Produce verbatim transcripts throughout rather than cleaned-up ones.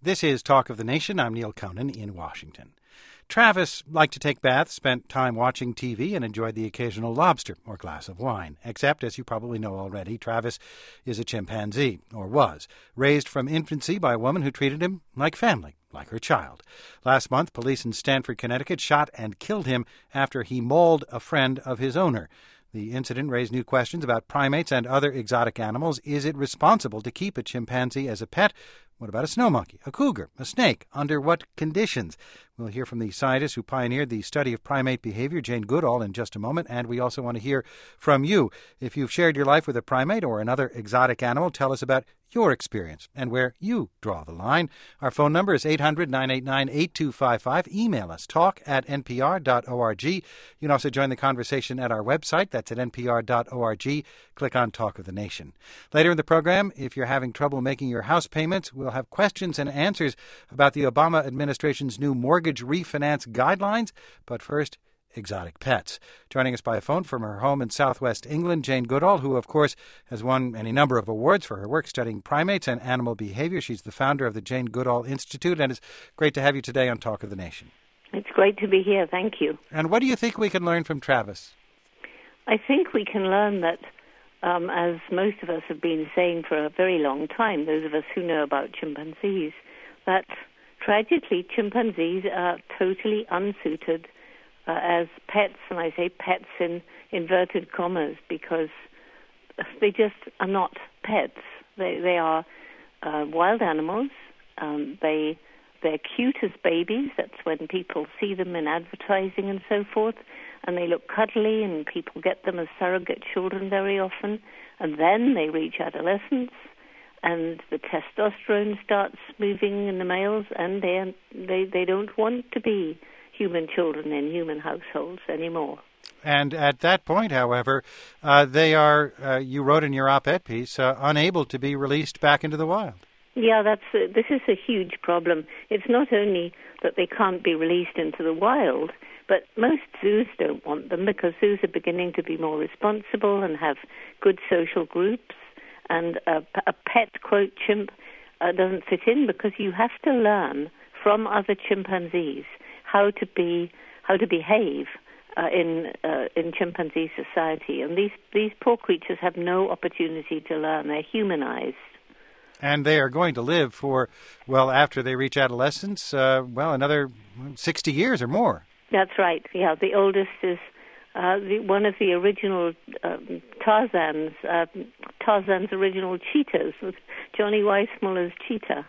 This is Talk of the Nation. I'm Neil Conan in Washington. Travis liked to take baths, spent time watching T V, and enjoyed the occasional lobster or glass of wine. Except, as you probably know already, Travis is a chimpanzee, or was, raised from infancy by a woman who treated him like family, like her child. Last month, police in Stamford, Connecticut, shot and killed him after he mauled a friend of his owner. The incident raised new questions about primates and other exotic animals. Is it responsible to keep a chimpanzee as a pet? What about a snow monkey, a cougar, a snake? Under what conditions? We'll hear from the scientist who pioneered the study of primate behavior, Jane Goodall, in just a moment. And we also want to hear from you. If you've shared your life with a primate or another exotic animal, tell us about your experience and where you draw the line. Our phone number is eight hundred, nine eight nine, eight two five five. Email us, talk at n p r dot org. You can also join the conversation at our website. That's at n p r dot org. Click on Talk of the Nation. Later in the program, if you're having trouble making your house payments, we'll have questions and answers about the Obama administration's new mortgage refinance guidelines. But first, exotic pets. Joining us by phone from her home in southwest England, Jane Goodall, who, of course, has won any number of awards for her work studying primates and animal behavior. She's the founder of the Jane Goodall Institute, and it's great to have you today on Talk of the Nation. It's great to be here. Thank you. And what do you think we can learn from Travis? I think we can learn that, um, as most of us have been saying for a very long time, those of us who know about chimpanzees, that tragically chimpanzees are totally unsuited Uh, as pets, and I say pets in inverted commas because they just are not pets. They they are uh, wild animals. Um, they they're cute as babies. That's when people see them in advertising and so forth, and they look cuddly, and people get them as surrogate children very often. And then they reach adolescence, and the testosterone starts moving in the males, and they they they don't want to be human children in human households anymore. And at that point, however, uh, they are, uh, you wrote in your op-ed piece, uh, unable to be released back into the wild. Yeah, that's uh, this is a huge problem. It's not only that they can't be released into the wild, but most zoos don't want them because zoos are beginning to be more responsible and have good social groups. And a, a pet, quote, chimp uh, doesn't fit in because you have to learn from other chimpanzees how to be, how to behave uh, in uh, in chimpanzee society, and these these poor creatures have no opportunity to learn. They're humanized, and they are going to live for well after they reach adolescence. Uh, well, another sixty years or more. That's right. Yeah, the oldest is uh, the, one of the original um, Tarzan's uh, Tarzan's original cheetahs, with Johnny Weissmuller's cheetah.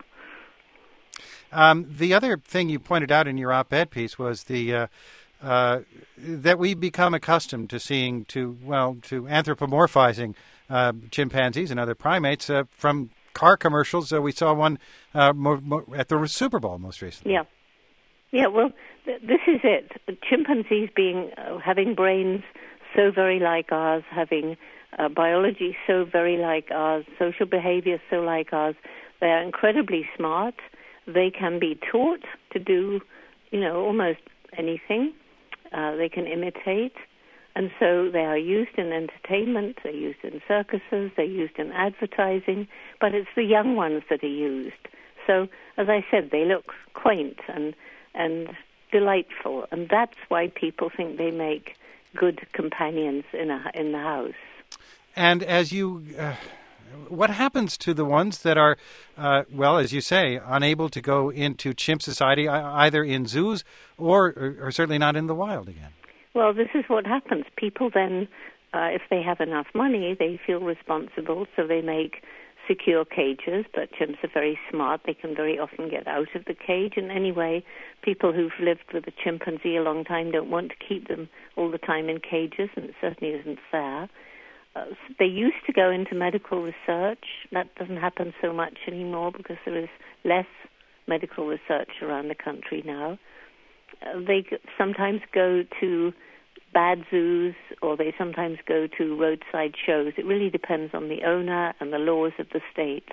Um, the other thing you pointed out in your op-ed piece was the uh, uh, that we become accustomed to seeing to well to anthropomorphizing uh, chimpanzees and other primates uh, from car commercials. Uh, we saw one uh, mo- mo- at the Super Bowl most recently. Yeah, yeah. Well, th- this is it. Chimpanzees being uh, having brains so very like ours, having uh, biology so very like ours, social behavior so like ours. They are incredibly smart. They can be taught to do, you know, almost anything. Uh, they can imitate. And so they are used in entertainment, they're used in circuses, they're used in advertising, but it's the young ones that are used. So, as I said, they look quaint and and delightful, and that's why people think they make good companions in a, in the house. And as you... Uh... What happens to the ones that are, uh, well, as you say, unable to go into chimp society, either in zoos or, or, or certainly not in the wild again? Well, this is what happens. People then, uh, if they have enough money, they feel responsible, so they make secure cages, but chimps are very smart. They can very often get out of the cage. And anyway, people who've lived with a chimpanzee a long time don't want to keep them all the time in cages, and it certainly isn't fair. Uh, they used to go into medical research. That doesn't happen so much anymore because there is less medical research around the country now. Uh, they g- sometimes go to bad zoos, or they sometimes go to roadside shows. It really depends on the owner and the laws of the state.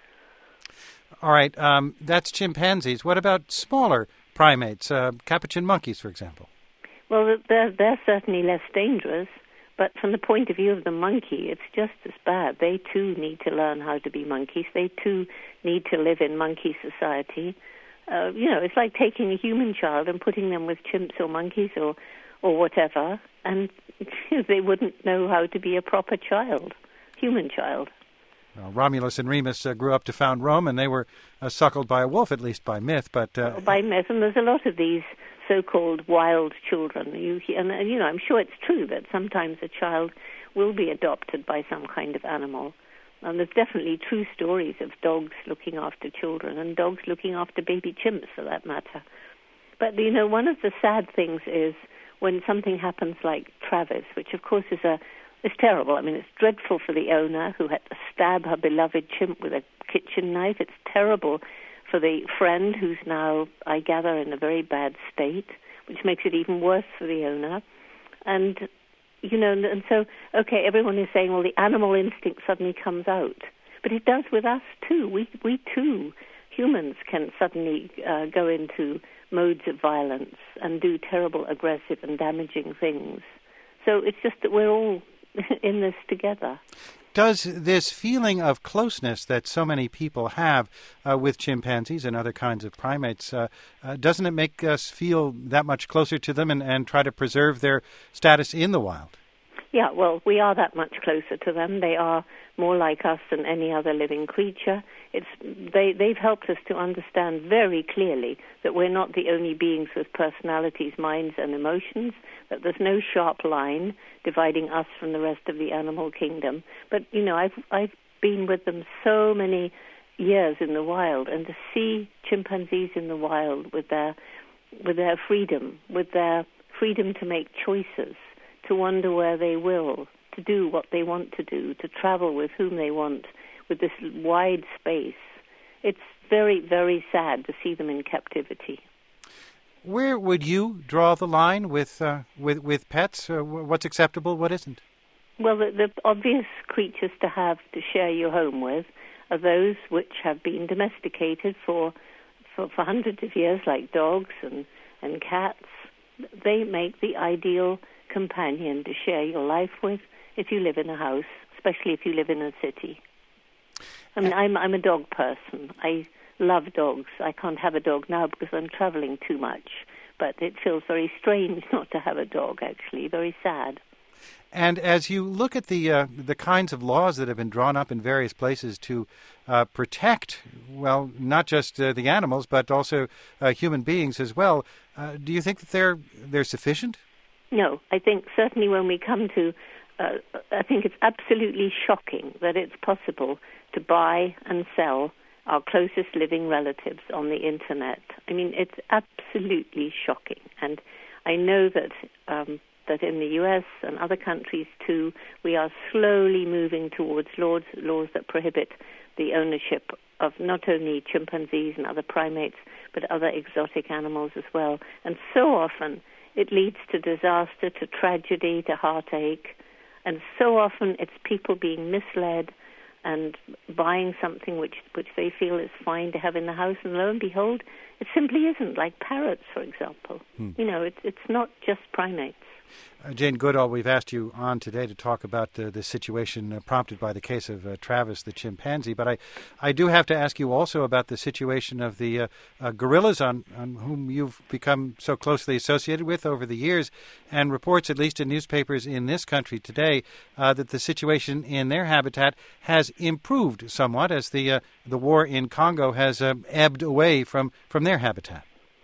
All right, um, that's chimpanzees. What about smaller primates, uh, capuchin monkeys, for example? Well, they're, they're certainly less dangerous. But from the point of view of the monkey, it's just as bad. They too need to learn how to be monkeys. They too need to live in monkey society. Uh, you know, it's like taking a human child and putting them with chimps or monkeys or, or whatever, and they wouldn't know how to be a proper child, human child. Well, Romulus and Remus uh, grew up to found Rome, and they were uh, suckled by a wolf, at least by myth. But uh, well, by myth, and there's a lot of these so-called wild children. You, and, and, you know, I'm sure it's true that sometimes a child will be adopted by some kind of animal. And there's definitely true stories of dogs looking after children and dogs looking after baby chimps, for that matter. But, you know, one of the sad things is when something happens like Travis, which, of course, is a is terrible. I mean, it's dreadful for the owner who had to stab her beloved chimp with a kitchen knife. It's terrible for the friend who's now, I gather, in a very bad state, which makes it even worse for the owner. And, you know, and so, okay, everyone is saying, well, the animal instinct suddenly comes out. But it does with us, too. We, we too, humans, can suddenly uh, go into modes of violence and do terrible, aggressive and damaging things. So it's just that we're all in this together. Does this feeling of closeness that so many people have uh, with chimpanzees and other kinds of primates, uh, uh, doesn't it make us feel that much closer to them and, and try to preserve their status in the wild? Yeah, well, we are that much closer to them. They are more like us than any other living creature. It's they, they've helped us to understand very clearly that we're not the only beings with personalities, minds, and emotions, that there's no sharp line dividing us from the rest of the animal kingdom. But, you know, I've, I've been with them so many years in the wild, and to see chimpanzees in the wild with their, with their freedom, with their freedom to make choices, to wander where they will, to do what they want to do, to travel with whom they want, with this wide space. It's very, very sad to see them in captivity. Where would you draw the line with uh, with, with pets? Uh, what's acceptable, what isn't? Well, the, the obvious creatures to have to share your home with are those which have been domesticated for for, for hundreds of years, like dogs and, and cats. They make the ideal companion to share your life with if you live in a house, especially if you live in a city. I mean, I'm I'm a dog person. I love dogs. I can't have a dog now because I'm traveling too much, but it feels very strange not to have a dog, actually, very sad. And as you look at the uh, the kinds of laws that have been drawn up in various places to uh, protect, well, not just uh, the animals, but also uh, human beings as well, uh, do you think that they're they're sufficient? No, I think certainly when we come to, uh, I think it's absolutely shocking that it's possible to buy and sell our closest living relatives on the Internet. I mean, it's absolutely shocking. And I know that um, that in the U S and other countries too, we are slowly moving towards laws, laws that prohibit the ownership of not only chimpanzees and other primates, but other exotic animals as well. And so often it leads to disaster, to tragedy, to heartache. And so often it's people being misled and buying something which, which they feel is fine to have in the house, and lo and behold, it simply isn't, like parrots, for example. Hmm. You know, it's, it's not just primates. Uh, Jane Goodall, we've asked you on today to talk about uh, the situation uh, prompted by the case of uh, Travis the chimpanzee, but I, I do have to ask you also about the situation of the uh, uh, gorillas on, on whom you've become so closely associated with over the years, and reports, at least in newspapers in this country today, uh, that the situation in their habitat has improved somewhat as the uh, the war in Congo has uh, ebbed away from, from their habitat.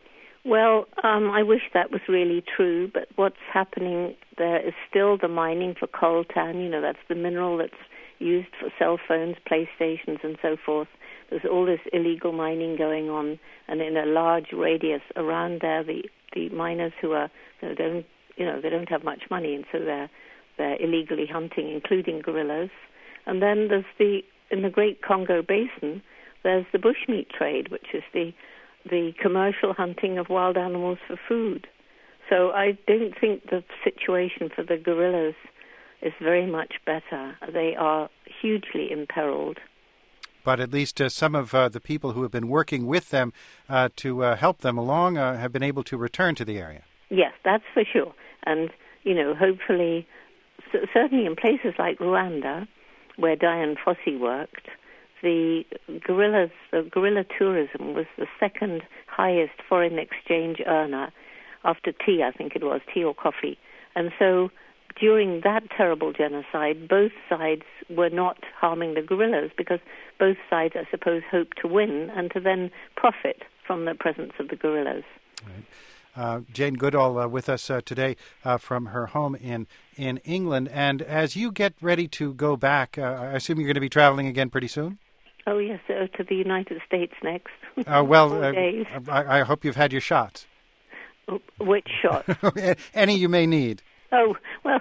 Well, um, I wish that was really true, but what's happening there is still the mining for coltan. You know, that's the mineral that's used for cell phones, PlayStations, and so forth. There's all this illegal mining going on, and in a large radius around there, the, the miners who are they don't you know they don't have much money, and so they're they're illegally hunting, including gorillas. And then there's the in the Great Congo Basin, there's the bushmeat trade, which is the the commercial hunting of wild animals for food. So I don't think the situation for the gorillas is very much better. They are hugely imperiled. But at least uh, some of uh, the people who have been working with them uh, to uh, help them along uh, have been able to return to the area. Yes, that's for sure. And, you know, hopefully certainly in places like Rwanda, where Dian Fossey worked, the gorillas, the gorilla tourism was the second highest foreign exchange earner after tea, I think it was, tea or coffee. And so during that terrible genocide, both sides were not harming the gorillas because both sides, I suppose, hoped to win and to then profit from the presence of the gorillas. Right. Uh, Jane Goodall uh, with us uh, today uh, from her home in, in England. And as you get ready to go back, uh, I assume you're going to be traveling again pretty soon? Oh, yes, uh, to the United States next. Uh, well, Four uh, days. I, I hope you've had your shots. Which shot? Any you may need. Oh, well,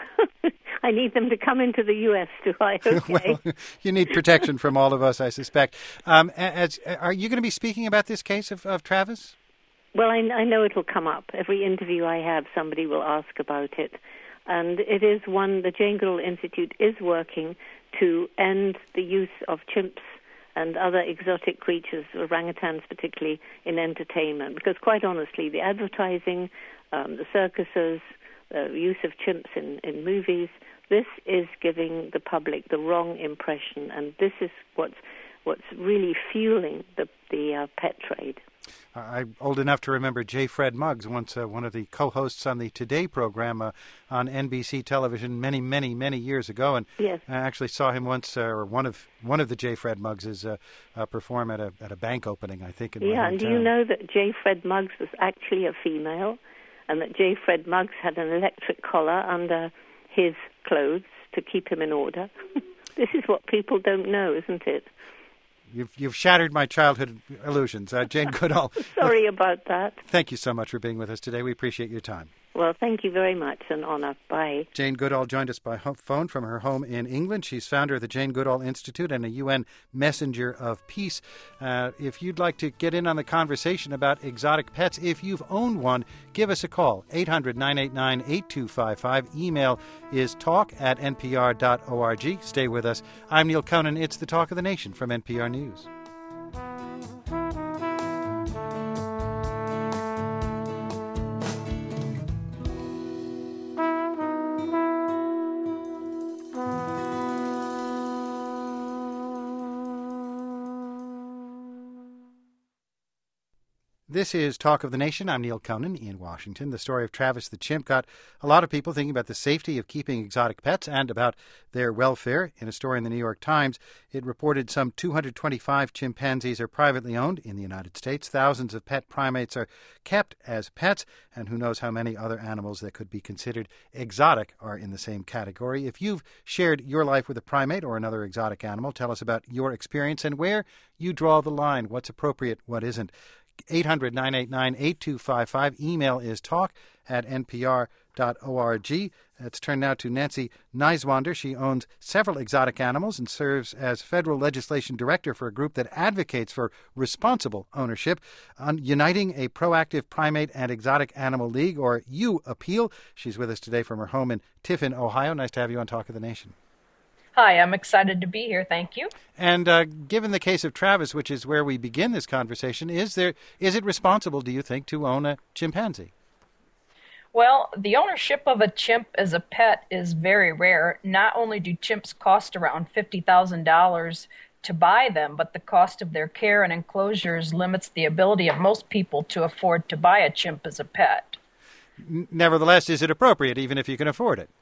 I need them to come into the U S, do I? Okay. Well, you need protection from all of us, I suspect. Um, as, are you going to be speaking about this case of, of Travis? Well, I, I know it'll come up. Every interview I have, somebody will ask about it. And it is one, the Jane Goodall Institute is working to end the use of chimps and other exotic creatures, orangutans particularly, in entertainment. Because quite honestly, the advertising, um, the circuses, the uh, use of chimps in, in movies, this is giving the public the wrong impression. And this is what's, what's really fueling the, the uh, pet trade. I'm old enough to remember J. Fred Muggs, once uh, one of the co-hosts on the Today program uh, on N B C television many, many, many years ago. And yes. I actually saw him once, uh, or one of one of the J. Fred Muggses uh, uh, perform at a at a bank opening, I think, in Yeah, my and do hometown. you know that J. Fred Muggs was actually a female, and that J. Fred Muggs had an electric collar under his clothes to keep him in order? This is what people don't know, isn't it? You've, you've shattered my childhood illusions. Uh, Jane Goodall. Sorry about that. Thank you so much for being with us today. We appreciate your time. Well, thank you very much. An honor. Bye. Jane Goodall joined us by phone from her home in England. She's founder of the Jane Goodall Institute and a U N Messenger of Peace. Uh, if you'd like to get in on the conversation about exotic pets, if you've owned one, give us a call, eight hundred, nine eight nine, eight two five five. Email is talk at n p r dot org. Stay with us. I'm Neil Conan. It's the Talk of the Nation from N P R News. This is Talk of the Nation. I'm Neil Conan in Washington. The story of Travis the chimp got a lot of people thinking about the safety of keeping exotic pets and about their welfare. In a story in the New York Times, it reported some two hundred twenty-five chimpanzees are privately owned in the United States. Thousands of pet primates are kept as pets, and who knows how many other animals that could be considered exotic are in the same category. If you've shared your life with a primate or another exotic animal, tell us about your experience and where you draw the line, what's appropriate, what isn't. eight hundred, nine eight nine, eight two five five. Email is talk at n p r dot org. Let's turn now to Nancy Neiswander. She owns several exotic animals and serves as federal legislation director for a group that advocates for responsible ownership on Uniting a Proactive Primate and Exotic Animal League, or U Appeal. She's with us today from her home in Tiffin, Ohio. Nice to have you on Talk of the Nation. Hi, I'm excited to be here. Thank you. And uh, given the case of Travis, which is where we begin this conversation, is there is it responsible, do you think, to own a chimpanzee? Well, the ownership of a chimp as a pet is very rare. Not only do chimps cost around fifty thousand dollars to buy them, but the cost of their care and enclosures limits the ability of most people to afford to buy a chimp as a pet. N- nevertheless, is it appropriate, even if you can afford it?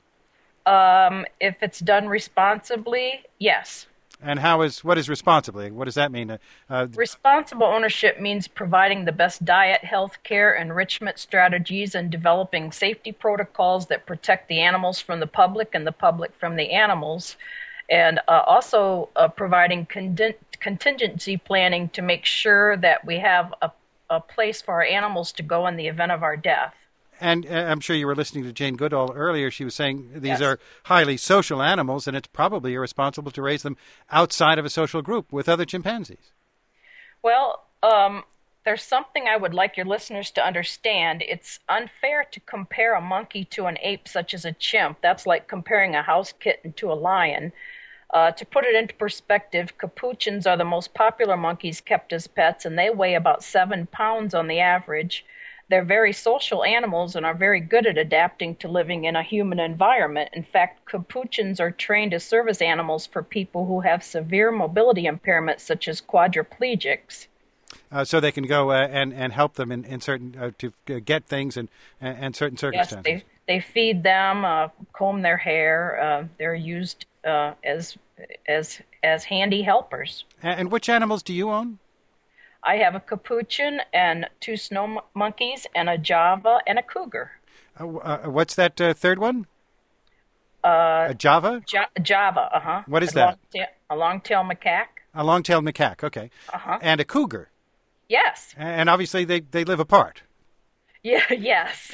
Um, if it's done responsibly, yes. And how is what is responsibly? What does that mean? Uh, uh, Responsible ownership means providing the best diet, health care, enrichment strategies, and developing safety protocols that protect the animals from the public and the public from the animals, and uh, also uh, providing con- contingency planning to make sure that we have a, a place for our animals to go in the event of our death. And uh, I'm sure you were listening to Jane Goodall earlier. She was saying these Yes. are highly social animals, and it's probably irresponsible to raise them outside of a social group with other chimpanzees. Well, um, there's something I would like your listeners to understand. It's unfair to compare a monkey to an ape such as a chimp. That's like comparing a house kitten to a lion. Uh, to put it into perspective, capuchins are the most popular monkeys kept as pets, and they weigh about seven pounds on the average. they're very social animals and are very good at adapting to living in a human environment. In fact, capuchins are trained as service animals for people who have severe mobility impairments, such as quadriplegics. Uh, so they can go uh, and and help them in, in certain uh, to get things and and certain circumstances. Yes, they they feed them, uh, comb their hair. Uh, they're used uh, as as as handy helpers. And which animals do you own? I have a capuchin and two snow m- monkeys and a Java and a cougar. Uh, uh, what's that uh, third one? Uh, a Java? Ja- Java, uh-huh. What is a that? Long ta- a long-tailed macaque. A long-tailed macaque, okay. Uh-huh. And a cougar. Yes. And obviously they, they live apart. Yeah, yes.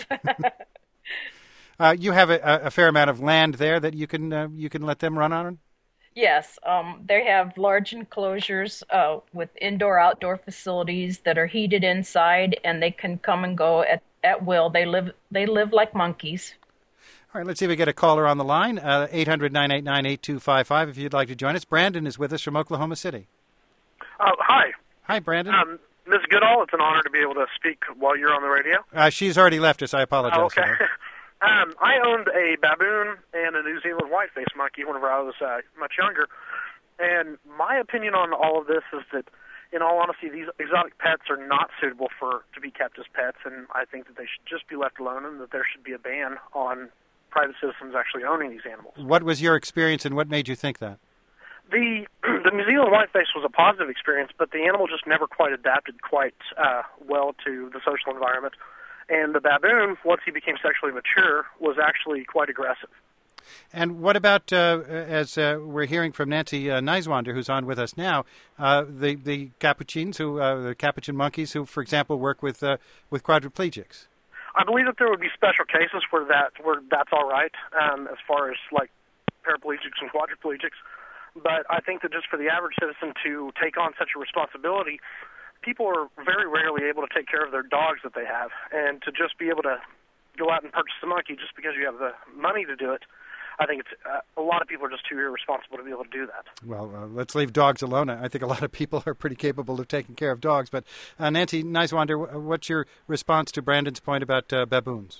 uh, you have a, a fair amount of land there that you can uh, you can let them run on? Yes, um, they have large enclosures uh, with indoor-outdoor facilities that are heated inside, and they can come and go at, at will. They live they live like monkeys. All right, let's see if we get a caller on the line. Uh, eight hundred, nine eight nine, eight two five five if you'd like to join us. Brandon is with us from Oklahoma City. Uh, hi. Hi, Brandon. Um, Miz Goodall, it's an honor to be able to speak while you're on the radio. Uh, she's already left us. I apologize. Oh, okay. um, I owned a baboon and a New Zealand white-faced monkey whenever I was uh, much younger. And my opinion on all of this is that, in all honesty, these exotic pets are not suitable for to be kept as pets, and I think that they should just be left alone and that there should be a ban on private citizens actually owning these animals. What was your experience and what made you think that? The the New Zealand whiteface was a positive experience, but the animal just never quite adapted quite uh, well to the social environment. And the baboon, once he became sexually mature, was actually quite aggressive. And what about, uh, as uh, we're hearing from Nancy uh, Neiswander, who's on with us now, uh, the the capuchins, who uh, the capuchin monkeys, who, for example, work with uh, with quadriplegics? I believe that there would be special cases where that where that's all right, um, as far as like paraplegics and quadriplegics. But I think that just for the average citizen to take on such a responsibility, people are very rarely able to take care of their dogs that they have. And to just be able to go out and purchase a monkey just because you have the money to do it, I think it's uh, a lot of people are just too irresponsible to be able to do that. Well, uh, let's leave dogs alone. I think a lot of people are pretty capable of taking care of dogs. But uh, Nancy Neiswander, what's your response to Brandon's point about uh, baboons?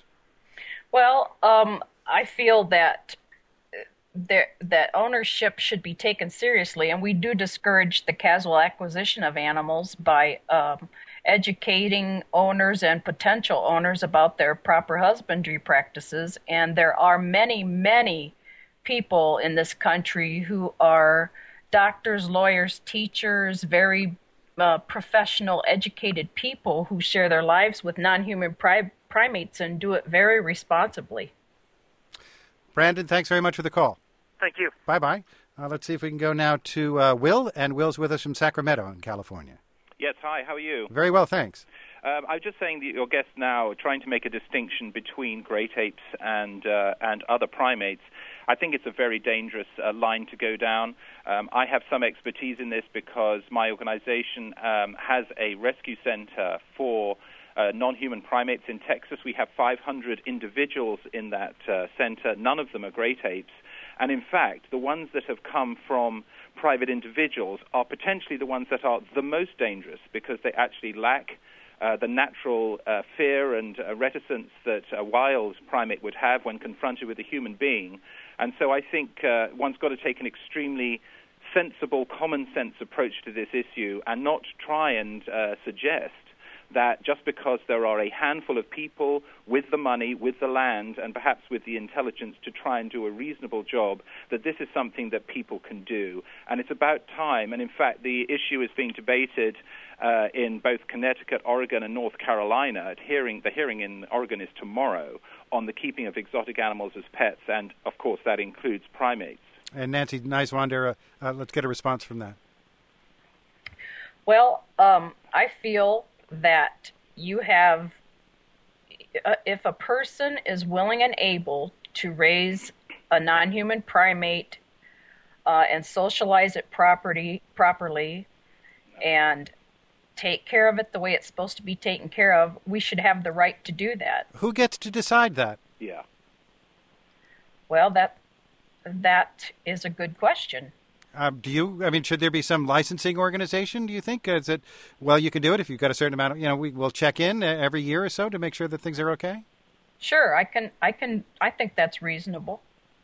Well, um, I feel that There, that ownership should be taken seriously, and we do discourage the casual acquisition of animals by um, educating owners and potential owners about their proper husbandry practices. And there are many, many people in this country who are doctors, lawyers, teachers, very uh, professional, educated people who share their lives with non-human pri- primates and do it very responsibly. Brandon, thanks very much for the call. Thank you. Bye-bye. Uh, let's see if we can go now to uh, Will, and Will's with us from Sacramento in California. Yes, hi, how are you? Very well, thanks. Um, I was just saying that your guest now trying to make a distinction between great apes and uh, and other primates. I think it's a very dangerous uh, line to go down. Um, I have some expertise in this because my organization um, has a rescue center for uh, non-human primates in Texas. We have five hundred individuals in that uh, center. None of them are great apes. And in fact, the ones that have come from private individuals are potentially the ones that are the most dangerous because they actually lack uh, the natural uh, fear and uh, reticence that a wild primate would have when confronted with a human being. And so I think uh, one's got to take an extremely sensible, common-sense approach to this issue and not try and uh, suggest that just because there are a handful of people with the money, with the land, and perhaps with the intelligence to try and do a reasonable job, that this is something that people can do. And it's about time. And in fact, the issue is being debated uh, in both Connecticut, Oregon, and North Carolina. At hearing, the hearing in Oregon is tomorrow on the keeping of exotic animals as pets, and of course that includes primates. And Nancy Neiswander, uh, uh, let's get a response from that. Well, um, I feel that you have, uh, if a person is willing and able to raise a non-human primate uh, and socialize it property, properly and take care of it the way it's supposed to be taken care of, we should have the right to do that. Who gets to decide that? Yeah. Well, that that is a good question. Um, do you, I mean, should there be some licensing organization, do you think? Is it, well, you can do it if you've got a certain amount of, you know, we will check in every year or so to make sure that things are okay? Sure, I can, I can, I think that's reasonable.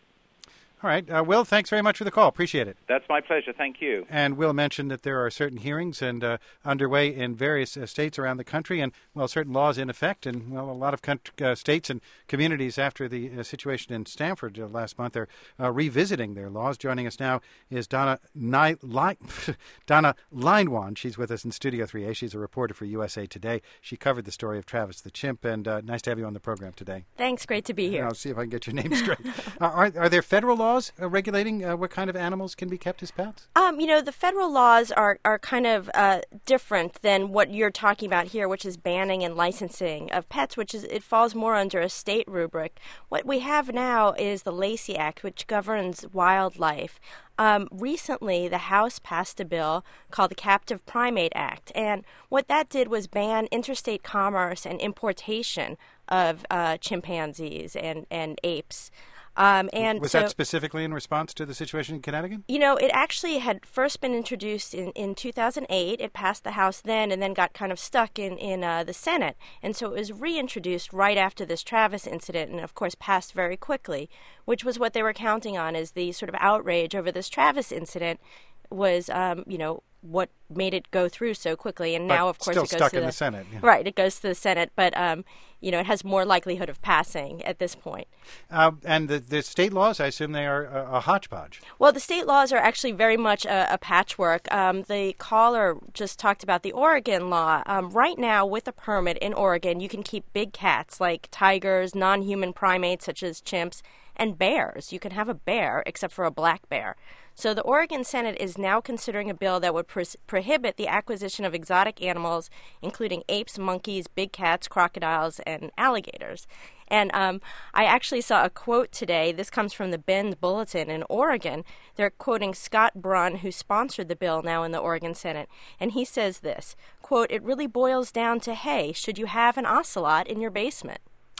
All right. Uh, Will, thanks very much for the call. Appreciate it. That's my pleasure. Thank you. And Will mentioned that there are certain hearings and uh, underway in various uh, states around the country and, well, certain laws in effect. And, well, a lot of country, uh, states and communities after the uh, situation in Stanford uh, last month are uh, revisiting their laws. Joining us now is Donna, Ni- Li- Donna Linewand. She's with us in Studio three A. She's a reporter for U S A Today. She covered the story of Travis the chimp. And uh, nice to have you on the program today. Thanks. Great to be here. And I'll see if I can get your name straight. uh, are, are there federal laws Uh, regulating uh, what kind of animals can be kept as pets? Um, you know, the federal laws are, are kind of uh, different than what you're talking about here, which is banning and licensing of pets, which is it falls more under a state rubric. What we have now is the Lacey Act, which governs wildlife. Um, recently, the House passed a bill called the Captive Primate Act, and what that did was ban interstate commerce and importation of uh, chimpanzees and, and apes. Um, and was so, that specifically in response to the situation in Connecticut? You know, it actually had first been introduced in, in two thousand eight. It passed the House then and then got kind of stuck in, in uh, the Senate. And so it was reintroduced right after this Travis incident and, of course, passed very quickly, which was what they were counting on as the sort of outrage over this Travis incident was, um, you know, what made it go through so quickly. And but now, of course, still it goes stuck to in the, the Senate. Yeah. Right, it goes to the Senate, but um, you know, it has more likelihood of passing at this point. Uh, and the, the state laws, I assume they are a, a hodgepodge. Well, the state laws are actually very much a, a patchwork. Um, the caller just talked about the Oregon law. Um, right now, with a permit in Oregon, you can keep big cats like tigers, non-human primates such as chimps, and bears. You can have a bear, except for a black bear. So the Oregon Senate is now considering a bill that would pro- prohibit the acquisition of exotic animals, including apes, monkeys, big cats, crocodiles, and alligators. And um, I actually saw a quote today. This comes from the Bend Bulletin in Oregon. They're quoting Scott Brunn, who sponsored the bill now in the Oregon Senate. And he says this, quote, "It really boils down to, hey, should you have an ocelot in your basement?"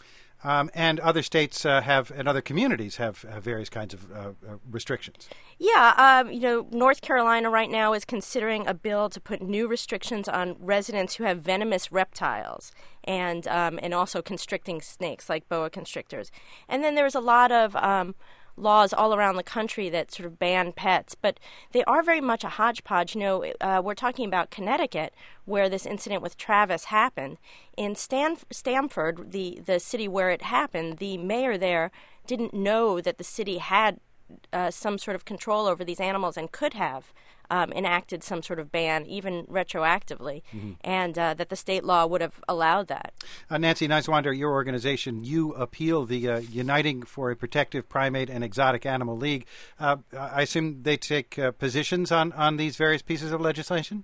Um, and other states uh, have, and other communities have, have various kinds of uh, uh, restrictions. Yeah, um, you know, North Carolina right now is considering a bill to put new restrictions on residents who have venomous reptiles and um, and also constricting snakes like boa constrictors. And then there's a lot of um, laws all around the country that sort of ban pets, but they are very much a hodgepodge. You know, uh, we're talking about Connecticut, where this incident with Travis happened. In Stan- Stamford, the, the city where it happened, the mayor there didn't know that the city had uh, some sort of control over these animals and could have um, enacted some sort of ban, even retroactively, mm-hmm. and uh, that the state law would have allowed that. Uh, Nancy Niswander, your organization, you appeal the uh, Uniting for a Protective Primate and Exotic Animal League. Uh, I assume they take uh, positions on, on these various pieces of legislation?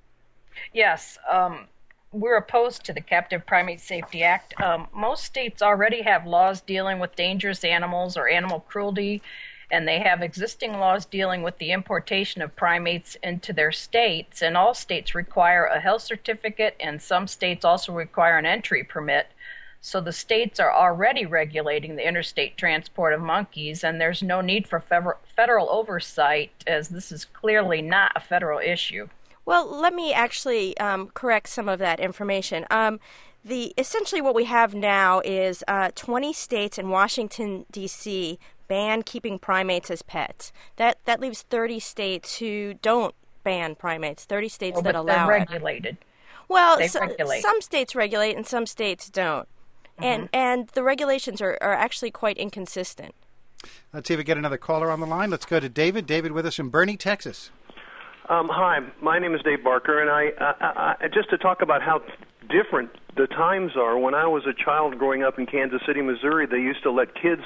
Yes. Um, we're opposed to the Captive Primate Safety Act. Um, most states already have laws dealing with dangerous animals or animal cruelty, and they have existing laws dealing with the importation of primates into their states, and all states require a health certificate, and some states also require an entry permit. So the states are already regulating the interstate transport of monkeys, and there's no need for federal oversight, as this is clearly not a federal issue. Well, let me actually um, correct some of that information. Um, the essentially what we have now is uh, twenty states and Washington, D C ban keeping primates as pets. That that leaves thirty states who don't ban primates, thirty states oh, that but allow they're it. regulated. Well, they so, regulate. Some states regulate and some states don't. Mm-hmm. And and the regulations are, are actually quite inconsistent. Let's see if we get another caller on the line. Let's go to David. David with us from Boerne, Texas. Um, hi, my name is Dave Barker, and I, I, I just to talk about how different the times are. When I was a child growing up in Kansas City, Missouri, they used to let kids,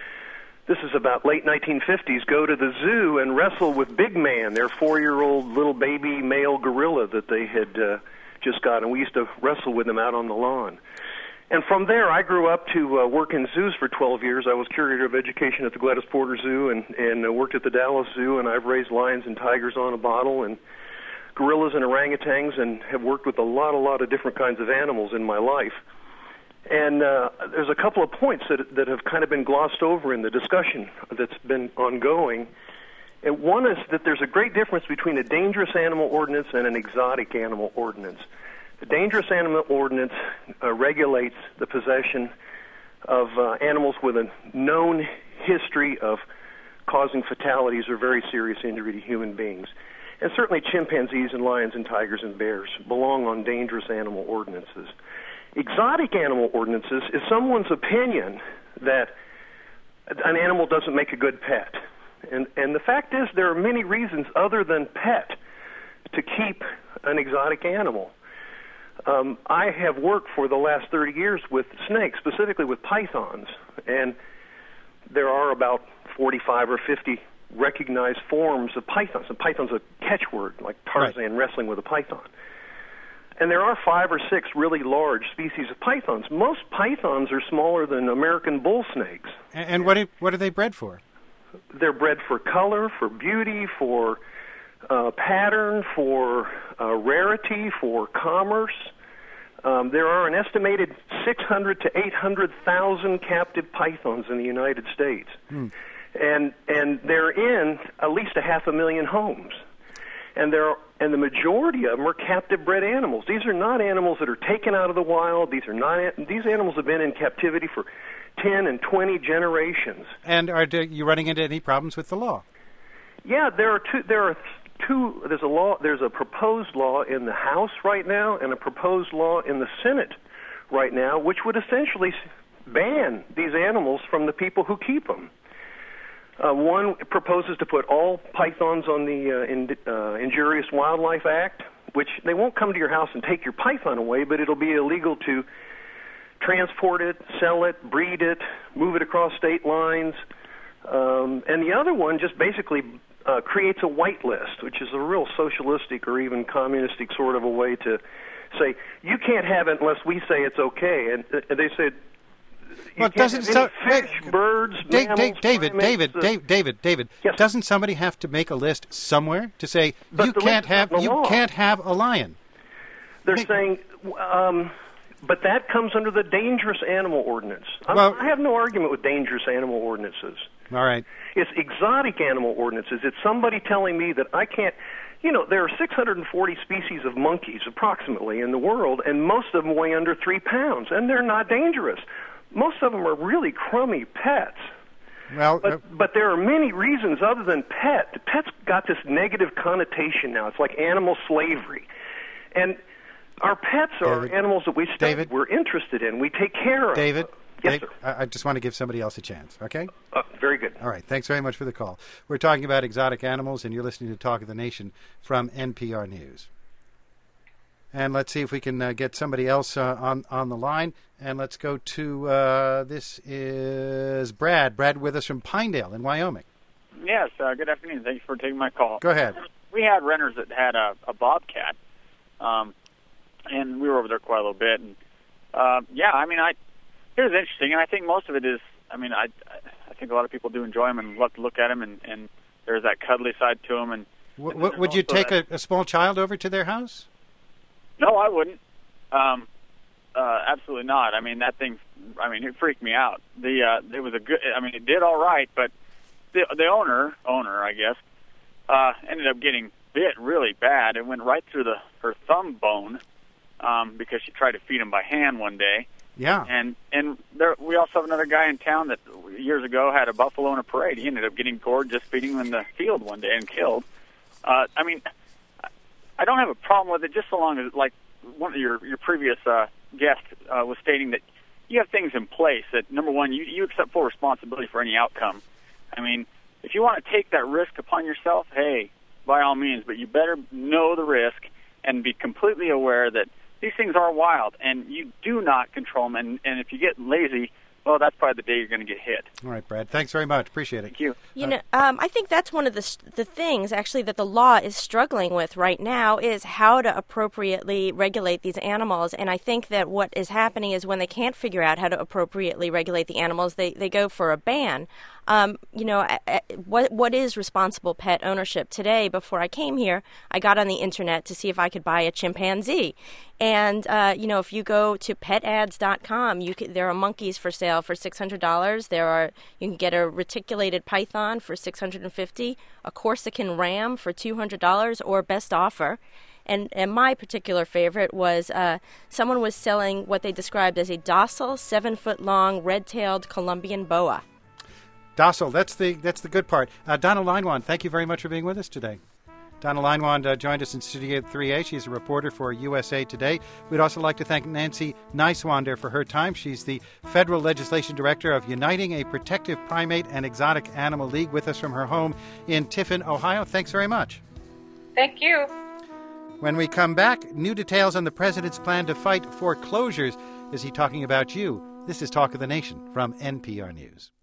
this is about late nineteen fifties, go to the zoo and wrestle with Big Man, their four-year-old little baby male gorilla that they had uh, just got, and we used to wrestle with them out on the lawn. And from there, I grew up to uh, work in zoos for twelve years. I was curator of education at the Gladys Porter Zoo and, and uh, worked at the Dallas Zoo, and I've raised lions and tigers on a bottle and gorillas and orangutans and have worked with a lot, a lot of different kinds of animals in my life. And uh, there's a couple of points that, that have kind of been glossed over in the discussion that's been ongoing. And one is that there's a great difference between a dangerous animal ordinance and an exotic animal ordinance. The dangerous animal ordinance uh, regulates the possession of uh, animals with a known history of causing fatalities or very serious injury to human beings. And certainly chimpanzees and lions and tigers and bears belong on dangerous animal ordinances. Exotic animal ordinances is someone's opinion that an animal doesn't make a good pet. And, and the fact is there are many reasons other than pet to keep an exotic animal. Um, I have worked for the last thirty years with snakes, specifically with pythons, and there are about forty-five or fifty recognized forms of pythons. And python's a catchword, like Tarzan right. wrestling with a python. And there are five or six really large species of pythons. Most pythons are smaller than American bull snakes. And, and what, are, what are they bred for? They're bred for color, for beauty, for uh, pattern, for uh, rarity, for commerce. Um, there are an estimated six hundred to eight hundred thousand captive pythons in the United States. Hmm. And and they're in at least a half a million homes. And there are, and the majority of them are captive bred animals. These are not animals that are taken out of the wild. These are not these animals have been in captivity for ten and twenty generations. And are you running into any problems with the law? Yeah, there are two. There are two. There's a law. There's a proposed law in the House right now, and a proposed law in the Senate right now, which would essentially ban these animals from the people who keep them. Uh, one proposes to put all pythons on the uh, in, uh, Injurious Wildlife Act, which they won't come to your house and take your python away, but it'll be illegal to transport it, sell it, breed it, move it across state lines. Um, and the other one just basically uh, creates a white list, which is a real socialistic or even communistic sort of a way to say, you can't have it unless we say it's okay. And uh, they said, you well, can't doesn't have so, any fish, hey, birds, da- mammals, da- David, primates, David, uh, David, David, David, yes. Doesn't somebody have to make a list somewhere to say But you the can't list is have not the you law. can't have a lion? They're Make- saying, um, but that comes under the dangerous animal ordinance. I'm, Well- I have no argument with dangerous animal ordinances. All right. It's exotic animal ordinances. It's somebody telling me that I can't. You know, there are six hundred forty species of monkeys approximately in the world, and most of them weigh under three pounds, and they're not dangerous. Most of them are really crummy pets. Well, But, uh, but there are many reasons other than pet. The pet's got this negative connotation now. It's like animal slavery. And our pets are David, animals that we study, David, we're interested in, we take care of. David, Yes, Dave, sir. I I just want to give somebody else a chance, okay? Uh, very good. All right. Thanks very much for the call. We're talking about exotic animals, and you're listening to Talk of the Nation from N P R News. And let's see if we can uh, get somebody else uh, on, on the line. And let's go to, uh, this is Brad. Brad with us from Pinedale in Wyoming. Yes, uh, good afternoon. Thank you for taking my call. Go ahead. We had renters that had a, a bobcat, um, and we were over there quite a little bit. And uh, yeah, I mean, I it was interesting, and I think most of it is, I mean, I I think a lot of people do enjoy them and love to look at them, and, and there's that cuddly side to them. And, W- and w- would you take a, a small child over to their house? No, I wouldn't. Um, uh, absolutely not. I mean, that thing, I mean, it freaked me out. The uh, it was a good, I mean, it did all right, but the the owner, owner, I guess, uh, ended up getting bit really bad. It went right through the her thumb bone um, because she tried to feed him by hand one day. Yeah. And and there, we also have another guy in town that years ago had a buffalo in a parade. He ended up getting gored just feeding him in the field one day and killed. Uh, I mean, I don't have a problem with it, just so long as, like one of your your previous uh, guest uh, was stating, that you have things in place that, number one, you, you accept full responsibility for any outcome. I mean, if you want to take that risk upon yourself, hey, by all means, but you better know the risk and be completely aware that these things are wild, and you do not control them, and, and if you get lazy, well, that's probably the day you're going to get hit. All right, Brad. Thanks very much. Appreciate it. Thank you. You know, um, I think that's one of the the things, actually, that the law is struggling with right now is how to appropriately regulate these animals. And I think that what is happening is when they can't figure out how to appropriately regulate the animals, they, they go for a ban. Um, you know, what what is responsible pet ownership? Today, before I came here, I got on the internet to see if I could buy a chimpanzee. And, uh, you know, if you go to pet ads dot com, you can, there are monkeys for sale for six hundred dollars. There are, you can get a reticulated python for six hundred fifty dollars, a Corsican ram for two hundred dollars, or best offer. And, and my particular favorite was uh, someone was selling what they described as a docile, seven-foot-long, red-tailed Colombian boa. Docile, that's the that's the good part. Uh, Donna Leinwand, thank you very much for being with us today. Donna Leinwand uh, joined us in Studio three A. She's a reporter for U S A Today. We'd also like to thank Nancy Neiswander for her time. She's the Federal Legislation Director of Uniting a Protective Primate and Exotic Animal League, with us from her home in Tiffin, Ohio. Thanks very much. Thank you. When we come back, new details on the president's plan to fight foreclosures. Is he talking about you? This is Talk of the Nation from N P R News.